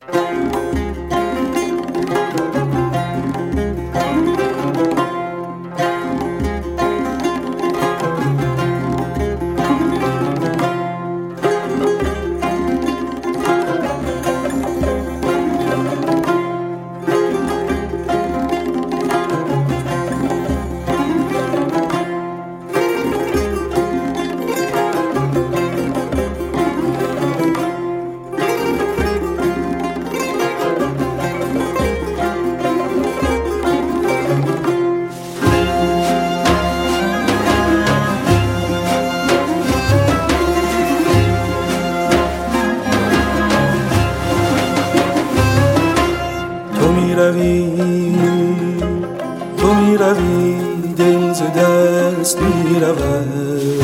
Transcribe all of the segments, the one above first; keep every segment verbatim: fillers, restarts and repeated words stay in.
تو می روی دل ز دست می رود،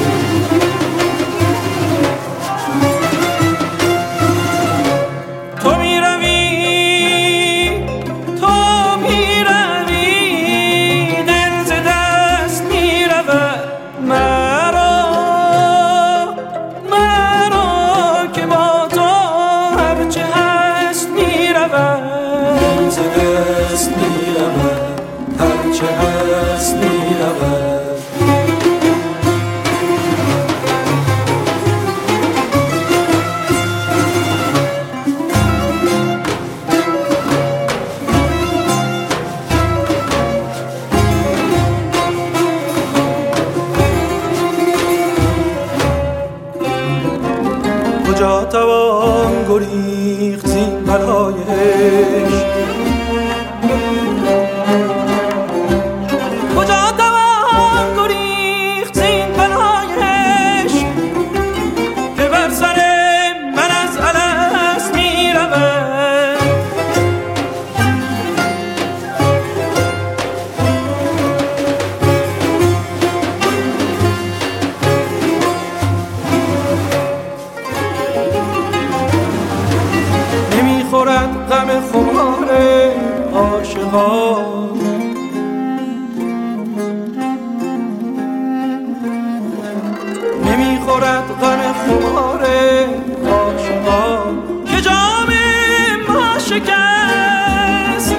تو می روی تو می روی دل ز دست می رود، مرا مرا که با تو هرچه هست می رود، دل ز دست می رود، هرچه هست می رود. کجا توان گریخت زین بلای عشق، کجا توان گریخت زین بلای عشق که بر سر من از الست می رود، نمی خورد غم خمار عاشقان، نمی خورد غم خمار عاشقان که جام ما شکست،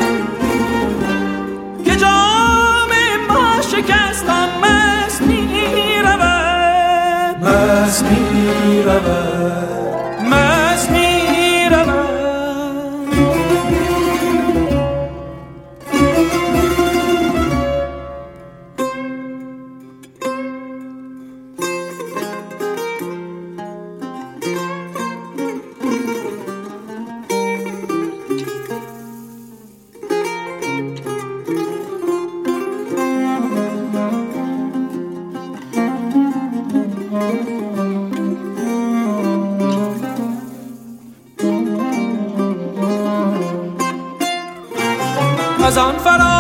که جام ما شکست هم مست می رود، مست می رود، مست می رود. از آن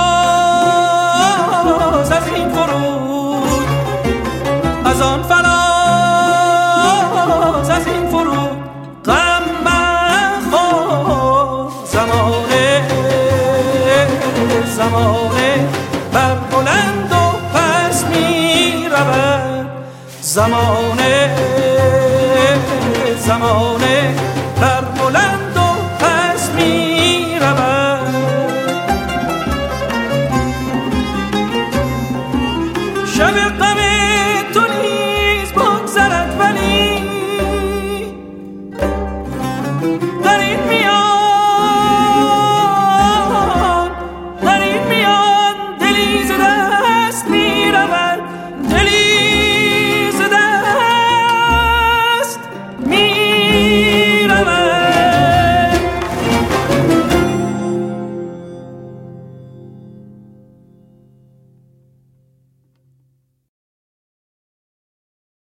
فراز از این فرود، از آن فراز از این فرود غم مخور، زمانه زمانه بر بلند و پس می رود، زمانه زمانه